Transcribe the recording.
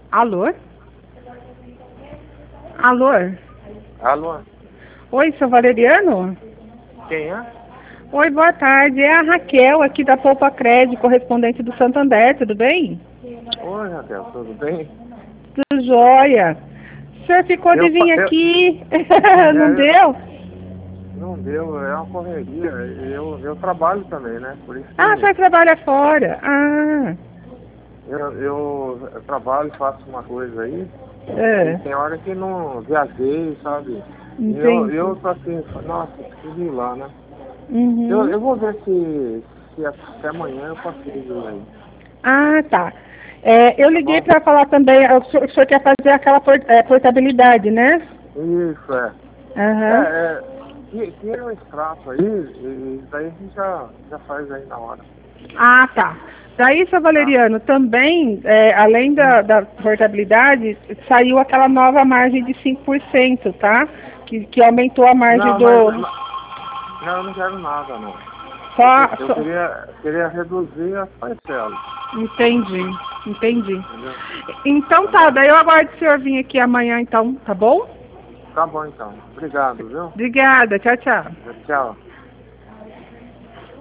Alô? Alô? Alô? Oi, seu Valeriano? Quem é? Oi, boa tarde. É a Raquel aqui da Poupa Crédito, correspondente do Santander, tudo bem? Oi, Raquel, tudo bem? Tudo jóia. O senhor ficou de vir aqui, não deu? Não deu, é uma correria. Eu trabalho também, né? Por isso que Ah, o senhor trabalha fora. Ah, eu trabalho, faço uma coisa aí, e é, tem hora que não viajei, sabe? E entendi. eu tô assim, nossa, preciso ir lá, né? Uhum. Eu vou ver se até amanhã eu consigo ir aí, Ah, tá. É, eu tá liguei bom? para falar também, o senhor quer fazer aquela portabilidade, né? Isso, é. Aham. É, tira um extrato aí, e daí a gente já faz aí na hora, Ah, tá. Daí, seu tá? Valeriano, também, além da portabilidade, saiu aquela nova margem de 5%, tá? Que aumentou a margem Não, do... não, eu não quero nada, não. Só, Eu só... queria reduzir as parcelas, Entendi, entendi. entendeu? Então Tá tá, bom? daí eu aguardo o senhor vir aqui amanhã, então, tá bom? Tá bom, então. Obrigado, viu? Obrigada, tchau, tchau. Tchau.